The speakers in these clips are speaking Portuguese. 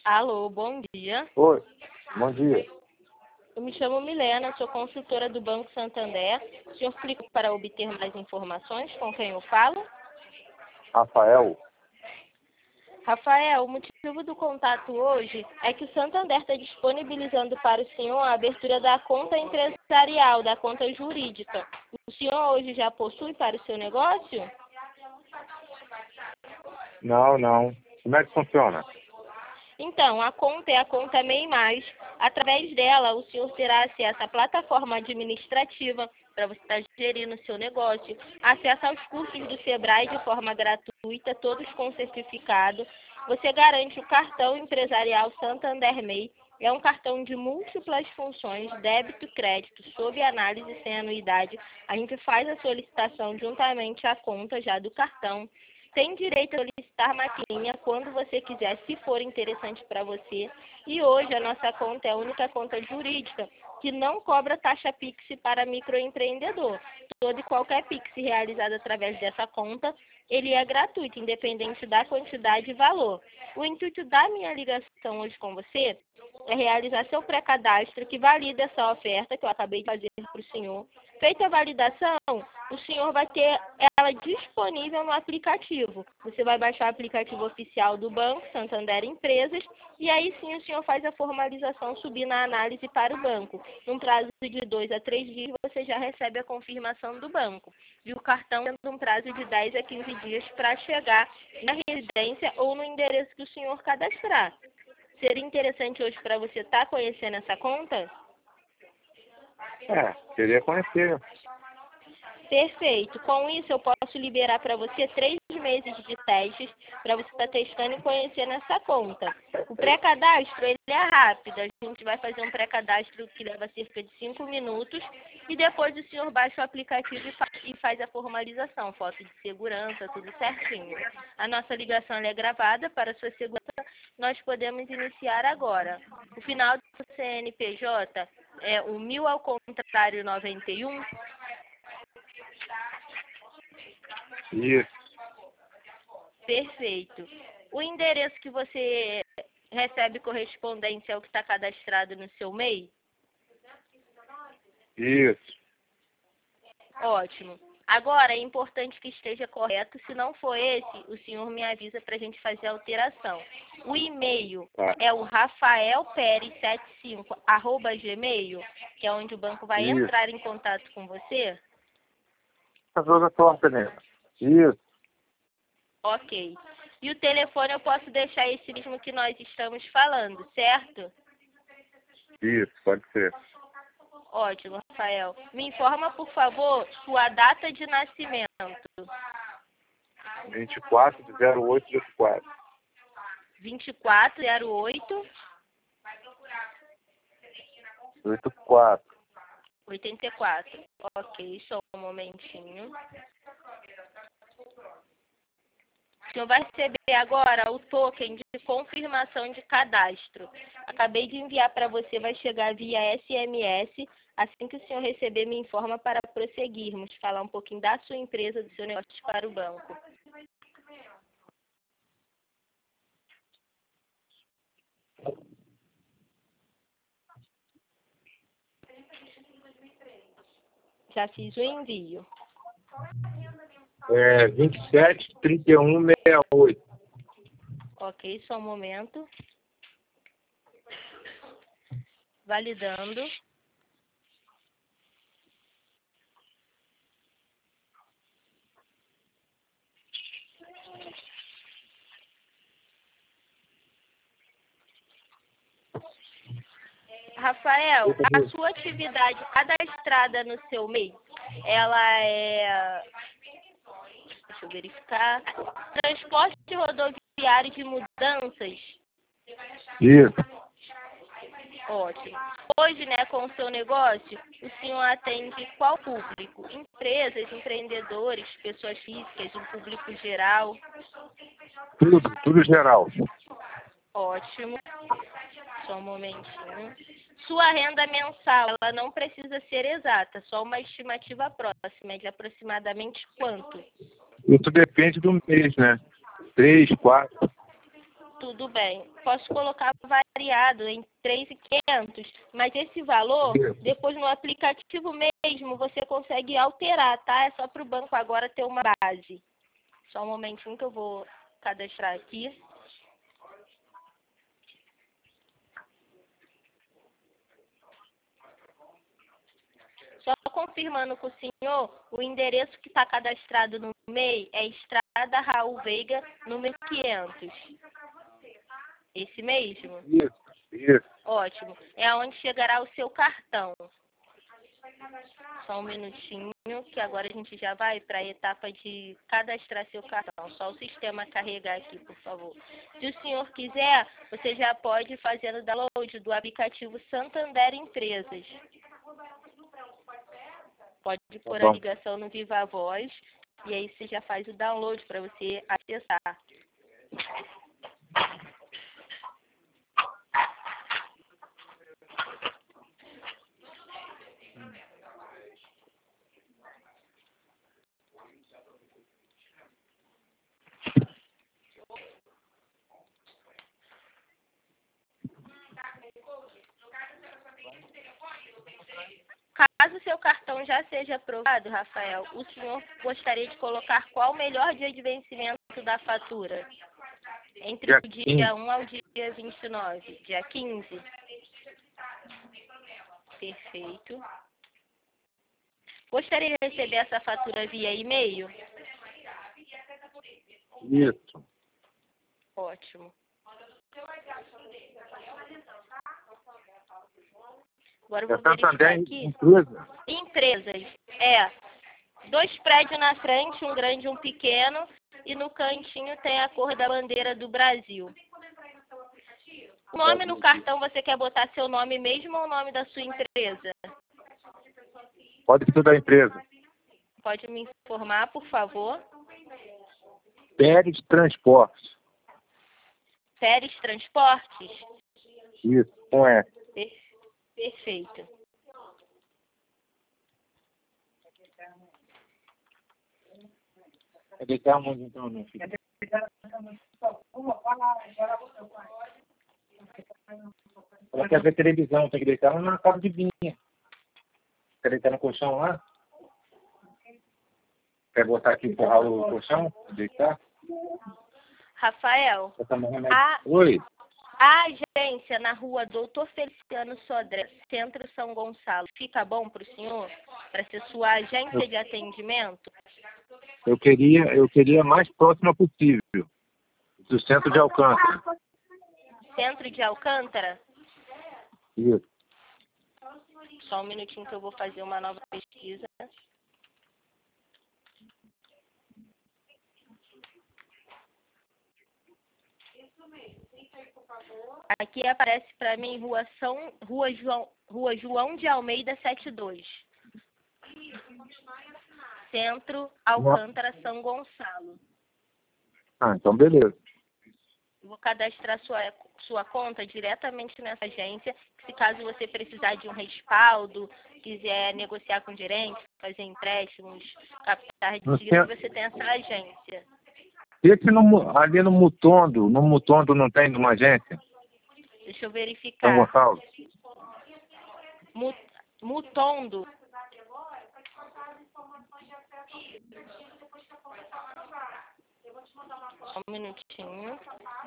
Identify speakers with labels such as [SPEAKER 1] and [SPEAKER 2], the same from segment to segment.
[SPEAKER 1] Alô, bom dia.
[SPEAKER 2] Oi, bom dia.
[SPEAKER 1] Eu me chamo Milena, sou consultora do Banco Santander. O senhor clica para obter mais informações com quem eu falo?
[SPEAKER 2] Rafael?
[SPEAKER 1] Rafael, o motivo do contato hoje é que o Santander está disponibilizando para o senhor a abertura da conta empresarial, da conta jurídica. O senhor hoje já possui para o seu negócio?
[SPEAKER 2] Não. Como é que funciona?
[SPEAKER 1] Então, a conta é a conta MEI+. Através dela, o senhor terá acesso à plataforma administrativa para você estar gerindo o seu negócio, acesso aos cursos do Sebrae de forma gratuita, todos com certificado. Você garante o cartão empresarial Santander MEI. É um cartão de múltiplas funções, débito e crédito, sob análise sem anuidade. A gente faz a solicitação juntamente à conta já do cartão. Tem direito a solicitar maquininha quando você quiser, se for interessante para você. E hoje a nossa conta é a única conta jurídica que não cobra taxa Pix para microempreendedor. Todo e qualquer Pix realizado através dessa conta, ele é gratuito, independente da quantidade e valor. O intuito da minha ligação hoje com você é realizar seu pré-cadastro que valida essa oferta que eu acabei de fazer para o senhor. Feita a validação, o senhor vai ter ela disponível no aplicativo. Você vai baixar o aplicativo oficial do Banco Santander Empresas e aí sim o senhor faz a formalização, subir na análise para o banco. Num prazo de 2 a 3 dias você já recebe a confirmação do banco. E o cartão tem um prazo de 10 a 15 dias para chegar na residência ou no endereço que o senhor cadastrar. Seria interessante hoje para você estar conhecendo essa conta?
[SPEAKER 2] Queria conhecer.
[SPEAKER 1] Perfeito. Com isso, eu posso liberar para você 3 meses de testes para você estar testando e conhecendo essa conta. O pré-cadastro, ele é rápido. A gente vai fazer um pré-cadastro que leva cerca de 5 minutos e depois o senhor baixa o aplicativo e faz a formalização, foto de segurança, tudo certinho. A nossa ligação ela é gravada para sua segurança. Nós podemos iniciar agora. O final do CNPJ é o 1000 ao contrário 91.
[SPEAKER 2] Isso.
[SPEAKER 1] Perfeito. O endereço que você recebe correspondência é o que está cadastrado no seu MEI?
[SPEAKER 2] Isso.
[SPEAKER 1] Ótimo. Agora, é importante que esteja correto. Se não for esse, o senhor me avisa para a gente fazer a alteração. O e-mail é o rafaelperes75@gmail, que é onde o banco vai
[SPEAKER 2] Isso.
[SPEAKER 1] entrar em contato com você?
[SPEAKER 2] As outras tortas, né? Isso.
[SPEAKER 1] Ok. E o telefone eu posso deixar esse mesmo que nós estamos falando, certo?
[SPEAKER 2] Isso, pode ser.
[SPEAKER 1] Ótimo, Rafael. Me informa, por favor, sua data de nascimento.
[SPEAKER 2] 24/08/84.
[SPEAKER 1] 24/08/84.
[SPEAKER 2] 84.
[SPEAKER 1] Ok, só um momentinho. O senhor vai receber agora o token de confirmação de cadastro. Acabei de enviar para você, vai chegar via SMS. Assim que o senhor receber, me informa para prosseguirmos. Falar um pouquinho da sua empresa, do seu negócio para o banco. Já fiz o envio.
[SPEAKER 2] 27/31/68.
[SPEAKER 1] Ok, só um momento. Validando. Rafael, a sua atividade cadastrada no seu MEI, ela é... Deixa eu verificar. Transporte rodoviário de mudanças.
[SPEAKER 2] Isso.
[SPEAKER 1] Ótimo. Hoje, né, com o seu negócio, o senhor atende qual público? Empresas, empreendedores, pessoas físicas, um público geral?
[SPEAKER 2] Tudo geral.
[SPEAKER 1] Ótimo. Só um momentinho. Sua renda mensal, ela não precisa ser exata, só uma estimativa próxima, é de aproximadamente quanto?
[SPEAKER 2] Isso depende do mês, né? 3, 4.
[SPEAKER 1] Tudo bem. Posso colocar variado em 3.500, mas esse valor, depois no aplicativo mesmo, você consegue alterar, tá? É só para o banco agora ter uma base. Só um momentinho que eu vou cadastrar aqui. Só confirmando com o senhor, o endereço que está cadastrado no MEI é Estrada Raul Veiga, número 500. Esse mesmo?
[SPEAKER 2] Isso.
[SPEAKER 1] Ótimo. É aonde chegará o seu cartão. Só um minutinho, que agora a gente já vai para a etapa de cadastrar seu cartão. Só o sistema carregar aqui, por favor. Se o senhor quiser, você já pode fazer o download do aplicativo Santander Empresas. Pode pôr a ligação no Viva Voz e aí você já faz o download para você acessar. Caso seu cartão já seja aprovado, Rafael, o senhor gostaria de colocar qual o melhor dia de vencimento da fatura? Entre o dia 1 ao dia 29, dia 15? Perfeito. Gostaria de receber essa fatura via e-mail?
[SPEAKER 2] Isso.
[SPEAKER 1] Ótimo. Agora eu vou verificar aqui. Empresas. É. 2 prédios na frente, um grande e um pequeno. E no cantinho tem a cor da bandeira do Brasil. O nome no cartão, você quer botar seu nome mesmo ou o nome da sua empresa?
[SPEAKER 2] Pode ser da empresa.
[SPEAKER 1] Pode me informar, por favor?
[SPEAKER 2] Pérez Transportes.
[SPEAKER 1] Pérez Transportes?
[SPEAKER 2] Isso, com E.
[SPEAKER 1] Perfeito.
[SPEAKER 2] Quer deitar onde então, meu filho? Ela quer ver televisão, tem que deitar lá na casa de vinha. Quer deitar no colchão lá? Quer botar aqui, empurrar o colchão? Deitar?
[SPEAKER 1] Rafael,
[SPEAKER 2] Oi.
[SPEAKER 1] a agência na rua Doutor Feliciano Sodré, Centro São Gonçalo, fica bom para o senhor? Para ser sua agência de atendimento?
[SPEAKER 2] Eu queria mais próxima possível. Do centro de Alcântara.
[SPEAKER 1] Centro de Alcântara?
[SPEAKER 2] Isso.
[SPEAKER 1] Só um minutinho que eu vou fazer uma nova pesquisa. Aqui aparece para mim Rua João de Almeida 72. Centro, Alcântara, São Gonçalo.
[SPEAKER 2] Ah, então beleza.
[SPEAKER 1] Vou cadastrar sua conta diretamente nessa agência. Se caso você precisar de um respaldo, quiser negociar com gerente, fazer empréstimos, captar dinheiro, você tem essa agência.
[SPEAKER 2] Esse ali no Mutondo não tem numa agência?
[SPEAKER 1] Deixa eu verificar.
[SPEAKER 2] São Gonçalo.
[SPEAKER 1] Mutondo. Só um minutinho.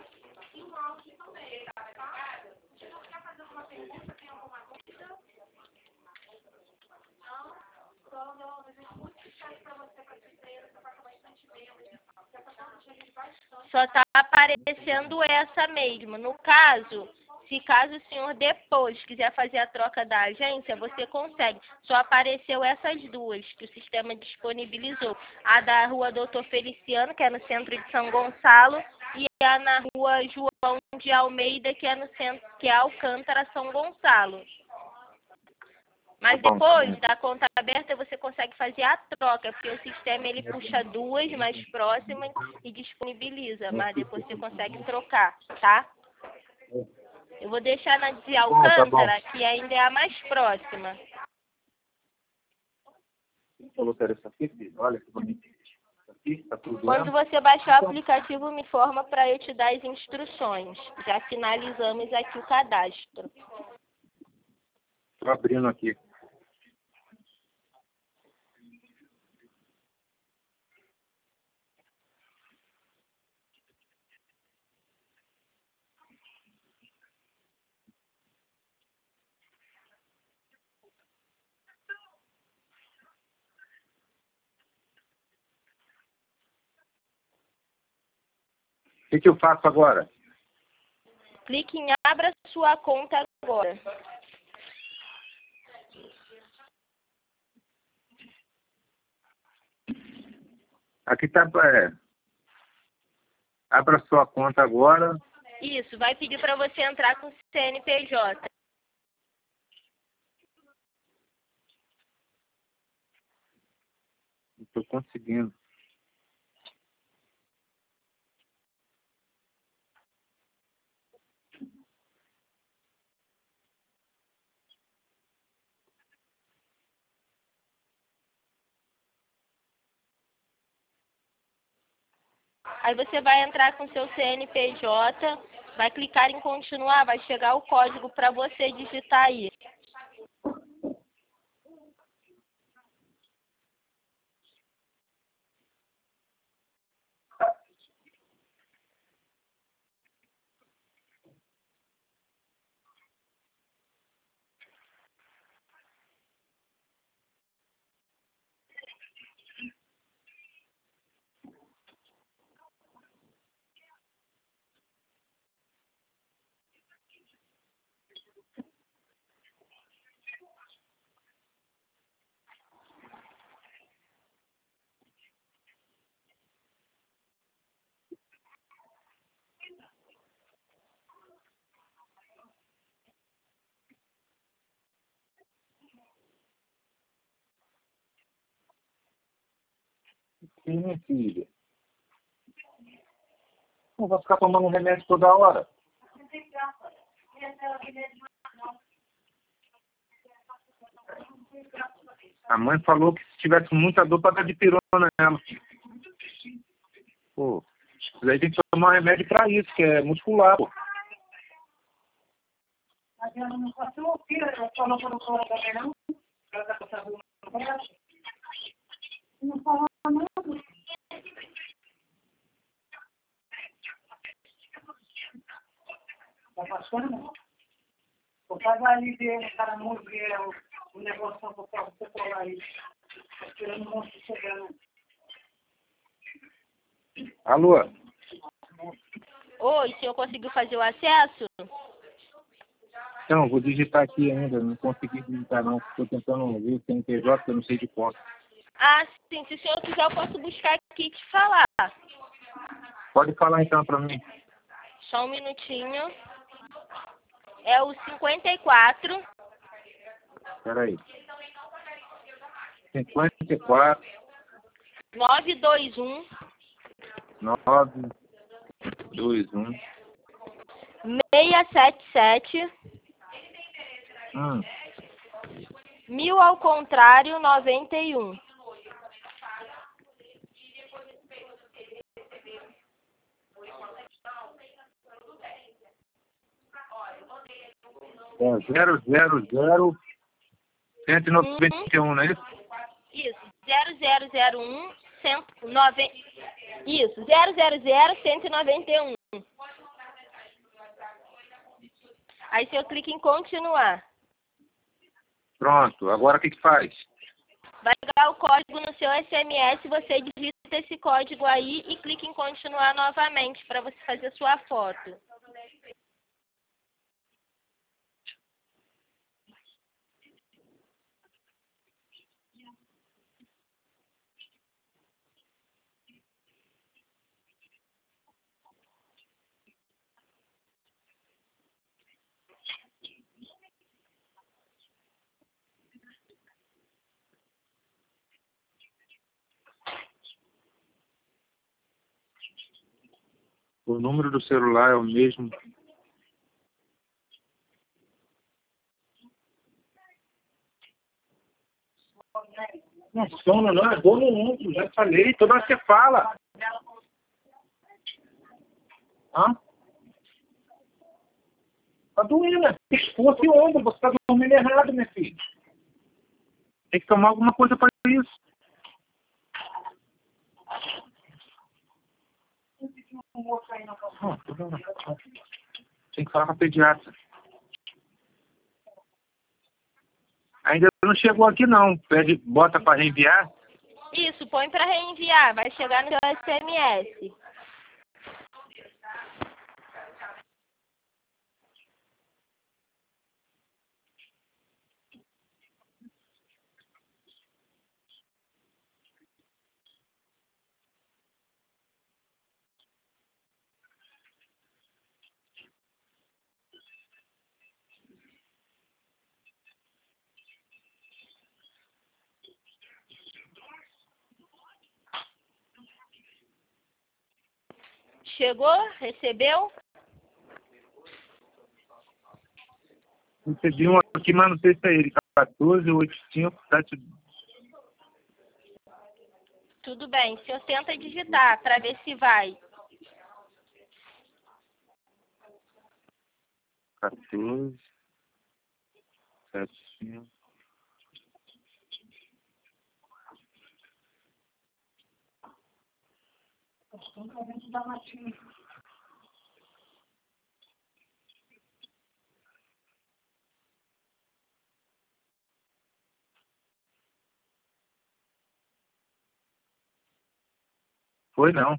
[SPEAKER 1] Só está aparecendo essa mesmo. No caso, se caso o senhor depois quiser fazer a troca da agência, você consegue. Só apareceu essas duas que o sistema disponibilizou. A da rua Doutor Feliciano, que é no centro de São Gonçalo, e a na rua João de Almeida, que é no centro, que é Alcântara, São Gonçalo. Mas depois da conta aberta, você consegue fazer a troca, porque o sistema ele puxa duas mais próximas e disponibiliza, mas depois você consegue trocar, tá? Eu vou deixar na de Alcântara, que ainda é a mais próxima.
[SPEAKER 2] Falou que era essa aqui, filho. Olha que bonito. aqui, tá tudo
[SPEAKER 1] Quando
[SPEAKER 2] dentro.
[SPEAKER 1] você baixar o aplicativo, me informa para eu te dar as instruções. Já finalizamos aqui o cadastro.
[SPEAKER 2] Tô abrindo aqui. O que eu faço agora?
[SPEAKER 1] Clique em Abra sua conta agora.
[SPEAKER 2] Aqui tá, abra sua conta agora.
[SPEAKER 1] Isso, vai pedir para você entrar com o CNPJ.
[SPEAKER 2] Não tô conseguindo.
[SPEAKER 1] Aí você vai entrar com seu CNPJ, vai clicar em continuar, vai chegar o código para você digitar aí.
[SPEAKER 2] Sim, minha filha. Não vou ficar tomando remédio toda hora. A mãe falou que se tivesse muita dor para dar de pirona nela. Pô, mas aí tem que tomar um remédio para isso, que é muscular, pô.
[SPEAKER 3] Mas ela não passou o filho, ela falou para o doutora também não? Ela está com essa dor no braço? Não falou nada. Está passando? Vou pagar ali dele, para não ver o negócio para você colar aí. Esperando um monte de chegar, né?
[SPEAKER 2] Alô?
[SPEAKER 1] Oi, o senhor conseguiu fazer o acesso?
[SPEAKER 2] Não, vou digitar aqui ainda. Não consegui digitar não. Estou tentando ver o CNPJ, que eu não sei de qual.
[SPEAKER 1] Ah, sim, se o senhor quiser eu posso buscar aqui e te falar.
[SPEAKER 2] Pode falar então para mim.
[SPEAKER 1] Só um minutinho. É o 54
[SPEAKER 2] Espera aí. 54
[SPEAKER 1] 921
[SPEAKER 2] 921
[SPEAKER 1] 677 1000 ao contrário 91.
[SPEAKER 2] É 191, não é isso?
[SPEAKER 1] Isso, 0001 190. Isso, 191. Aí o senhor clica em continuar.
[SPEAKER 2] Pronto. Agora o que faz?
[SPEAKER 1] Vai pegar o código no seu SMS, você digita esse código aí e clica em continuar novamente para você fazer sua foto.
[SPEAKER 2] O número do celular é o mesmo. Não, sono não, é dor no ombro, já falei, toda hora você fala. Hã? Tá doendo, né? Pescoço e ombro, você tá dormindo errado, meu filho. Tem que tomar alguma coisa para isso. Tem que falar com a pediatra. Ainda não chegou aqui não. Pede, bota para reenviar.
[SPEAKER 1] Isso, põe para reenviar, vai chegar no seu SMS. Chegou? Recebeu?
[SPEAKER 2] Recebi um aqui, mas não sei se é ele. 1485.
[SPEAKER 1] Tudo bem, o senhor tenta digitar para ver se vai.
[SPEAKER 2] 14. 75. Foi não.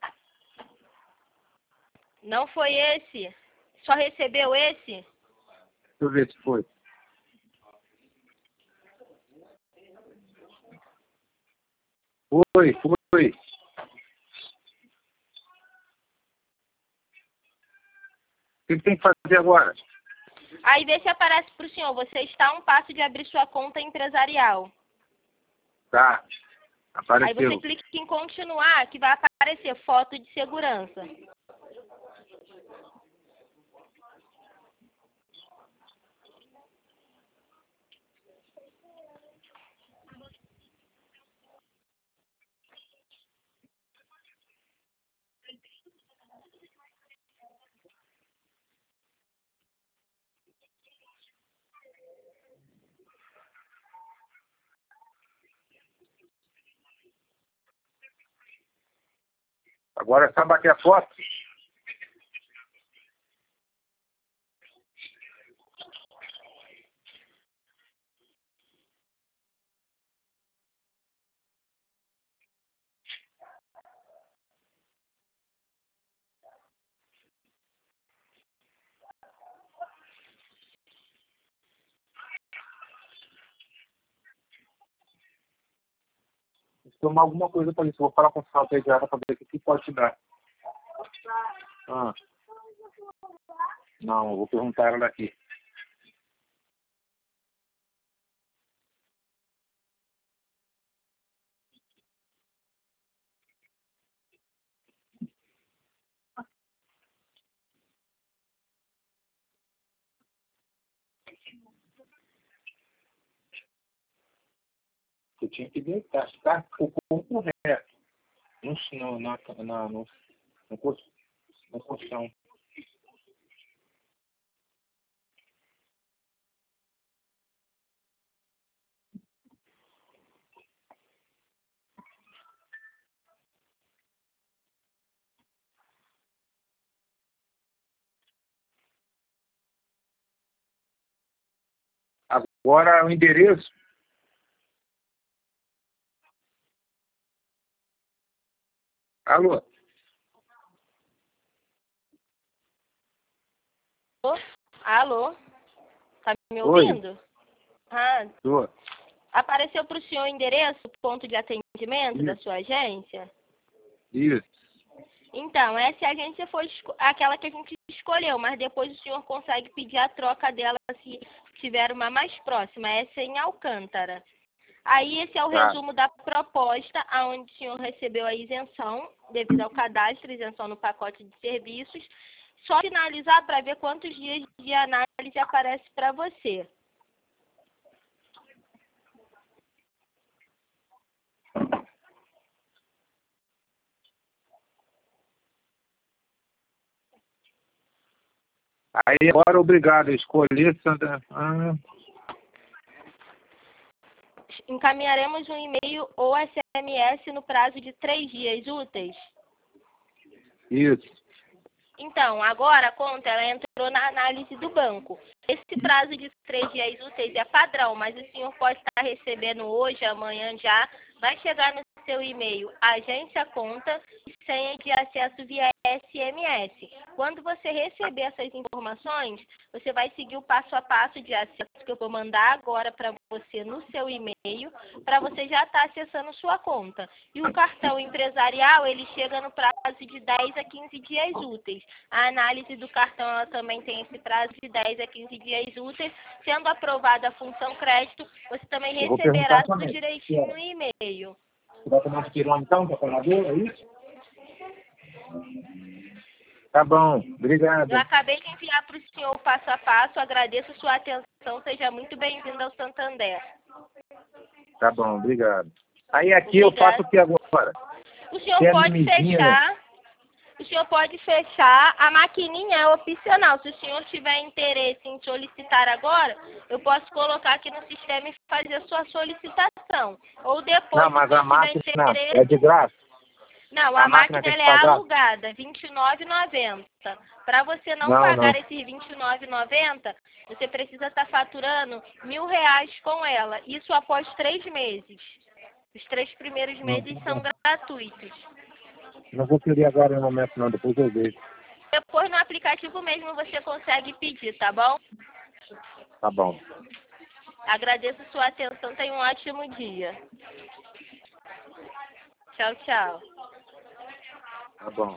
[SPEAKER 1] Não foi esse? Só recebeu esse?
[SPEAKER 2] Deixa eu ver se foi. Foi. O que tem que fazer agora?
[SPEAKER 1] Aí vê se aparece para o senhor. Você está a um passo de abrir sua conta empresarial.
[SPEAKER 2] Tá.
[SPEAKER 1] Aí
[SPEAKER 2] Apareceu.
[SPEAKER 1] você clica em continuar, que vai aparecer foto de segurança.
[SPEAKER 2] Agora é só bater a foto. Tomar alguma coisa para isso. Vou falar com o Sal pediatra para ver o que pode te dar. Ah. Não, eu vou perguntar ela daqui. Eu tinha que deitar, tá? O corpo reto. No colchão. Agora o endereço. Alô?
[SPEAKER 1] Alô? Tá me
[SPEAKER 2] Oi.
[SPEAKER 1] ouvindo? Ah,
[SPEAKER 2] Tô.
[SPEAKER 1] apareceu para o senhor o endereço, ponto de atendimento da sua agência?
[SPEAKER 2] Isso.
[SPEAKER 1] Então, essa agência foi aquela que a gente escolheu, mas depois o senhor consegue pedir a troca dela se tiver uma mais próxima. Essa é em Alcântara. Aí esse é o
[SPEAKER 2] Tá.
[SPEAKER 1] resumo da proposta, aonde o senhor recebeu a isenção devido ao cadastro, isenção no pacote de serviços. Só finalizar para ver quantos dias de análise aparece para você.
[SPEAKER 2] Aí agora obrigado, escolhi Santa...
[SPEAKER 1] Encaminharemos um e-mail ou SMS no prazo de 3 dias úteis.
[SPEAKER 2] Isso.
[SPEAKER 1] Então, agora a conta ela entrou na análise do banco. Esse prazo de 3 dias úteis é padrão, mas o senhor pode estar recebendo hoje, amanhã já. Vai chegar no seu e-mail agência conta e senha de acesso via SMS. Quando você receber essas informações, você vai seguir o passo a passo de acesso que eu vou mandar agora para você no seu e-mail, para você já estar acessando sua conta. E o cartão empresarial, ele chega no prazo de 10 a 15 dias úteis. A análise do cartão ela também tem esse prazo de 10 a 15 dias úteis. Sendo aprovada a função crédito, você também receberá tudo direitinho no e-mail.
[SPEAKER 2] Você vai tomar pirona então, para pagador, é isso? Tá bom, obrigado.
[SPEAKER 1] Eu acabei de enviar para o senhor o passo a passo. Agradeço sua atenção. Seja muito bem-vindo ao Santander.
[SPEAKER 2] Tá bom, obrigado. Aí aqui eu faço o que agora?
[SPEAKER 1] O senhor pode fechar. O senhor pode fechar. A maquininha é opcional. Se o senhor tiver interesse em solicitar agora, eu posso colocar aqui no sistema e fazer a sua solicitação. Ou depois,
[SPEAKER 2] não, mas a máquina
[SPEAKER 1] interesse...
[SPEAKER 2] é de graça?
[SPEAKER 1] Não, a máquina ela é alugada, R$ 29,90. Para você não pagar esses R$ 29,90, você precisa estar faturando R$1.000 com ela. Isso após 3 meses. Os 3 primeiros meses são gratuitos.
[SPEAKER 2] Não vou querer agora no momento não, depois eu vejo.
[SPEAKER 1] Depois no aplicativo mesmo você consegue pedir, tá bom?
[SPEAKER 2] Tá bom.
[SPEAKER 1] Agradeço sua atenção, tenha um ótimo dia. Tchau, tchau.
[SPEAKER 2] Tá bom.